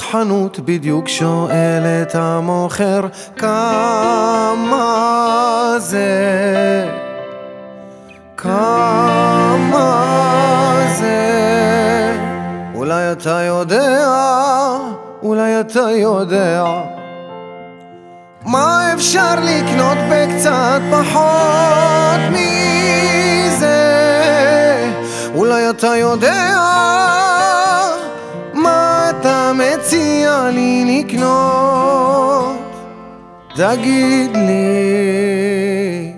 חנות בדיוק שואל את המוכר כמה זה, כמה זה. אולי אתה יודע, אולי אתה יודע מה אפשר לקנות בקצת פחות מזה. אולי אתה יודע מה אתה מציע לי לקנות, תגיד לי.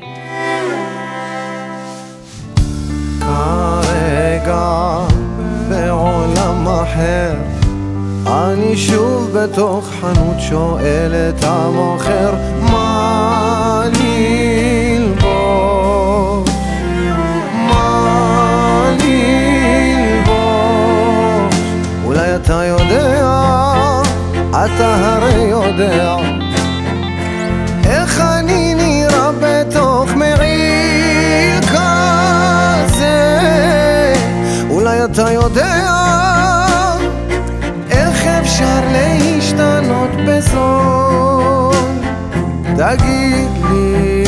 כרגע בעולם אחר, אני שוב בתוך חנות שואל את המוכר מה ללבוש, מה ללבוש. אולי אתה יודע, אתה הרי יודע איך אני נראה בתוך מעיל כזה. אולי אתה יודע איך אפשר להשתנות בזול, תגיד לי.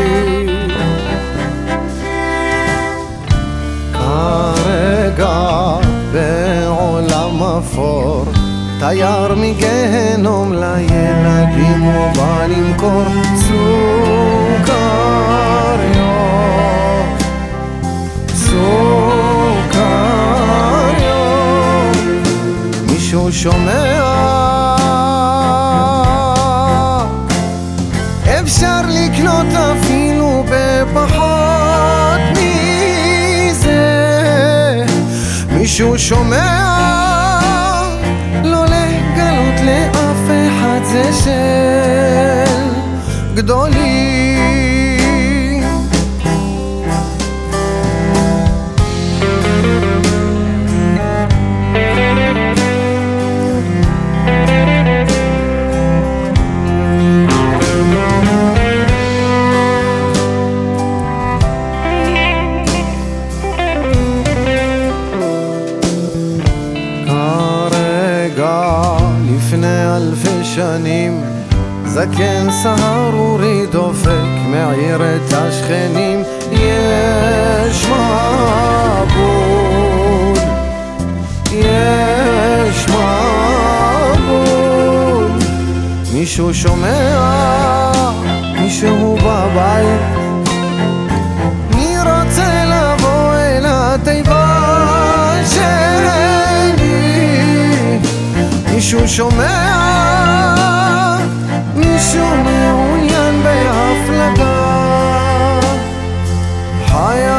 כרגע בעולם אפור, תייר מגהנום לילדים הוא בא למכור סוכריות, סוכריות. מישהו שומע? אפשר לקנות אפילו בפחות מזה. מישהו שומע? לא לגלות לאף אחד, זה של גדולים. לפני אלפי שנים זקן סהרורי דופק מעיר את השכנים. יש מבול, יש מבול. מישהו שומע? מישהו בבית? מי רוצה לבוא אל התיבה שלי? מישהו שומע? מישהו מעוניין בהפלגה חיה